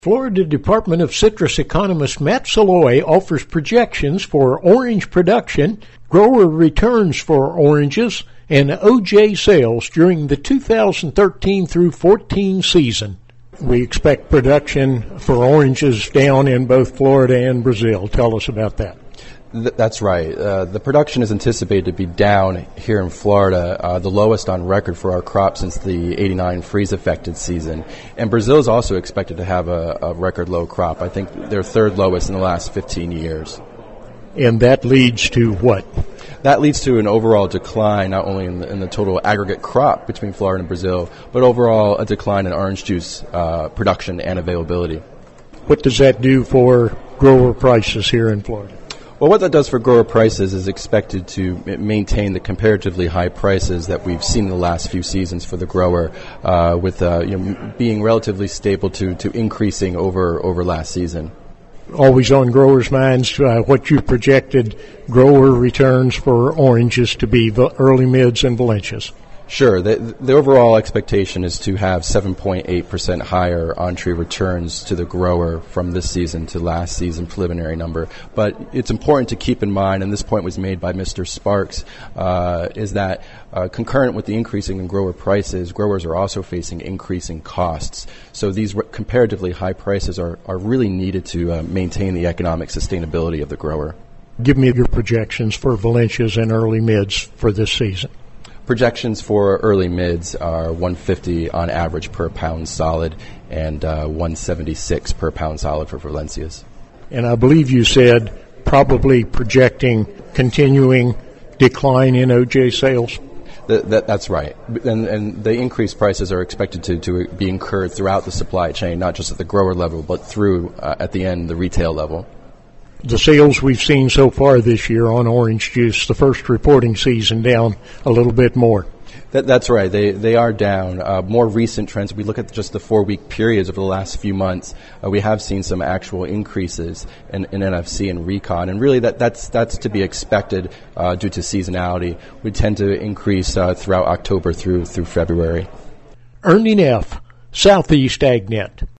Florida Department of Citrus economist Matt Saloy offers projections for orange production, grower returns for oranges, and OJ sales during the 2013 through 14 season. We expect production for oranges down in both Florida and Brazil. Tell us about that. That's right. The production is anticipated to be down here in Florida, the lowest on record for our crop since the '89 freeze-affected season. And Brazil is also expected to have a record low crop. I think they're third lowest in the last 15 years. And that leads to what? That leads to an overall decline, not only in the total aggregate crop between Florida and Brazil, but overall a decline in orange juice production and availability. What does that do for grower prices here in Florida? Well, what that does for grower prices is expected to maintain the comparatively high prices that we've seen in the last few seasons for the grower, with being relatively stable to increasing over last season. Always on growers' minds, what you projected grower returns for oranges to be early mids and Valencias. Sure. The overall expectation is to have 7.8% higher on-tree returns to the grower from this season to last season preliminary number. But it's important to keep in mind, and this point was made by Mr. Sparks, is that concurrent with the increasing in grower prices, growers are also facing increasing costs. So these comparatively high prices are really needed to maintain the economic sustainability of the grower. Give me your projections for Valencias and early mids for this season. Projections for early mids are $150 on average per pound solid and $176 per pound solid for Valencias. And I believe you said probably projecting continuing decline in OJ sales? That's right. And the increased prices are expected to be incurred throughout the supply chain, not just at the grower level, but through, at the end, the retail level. The sales we've seen so far this year on orange juice, the first reporting season, down a little bit more. That's right. They are down. More recent trends, if we look at just the 4-week periods over the last few months, we have seen some actual increases in NFC and recon. And really that's to be expected due to seasonality. We tend to increase throughout October through February. Ernie Neff, Southeast AgNet.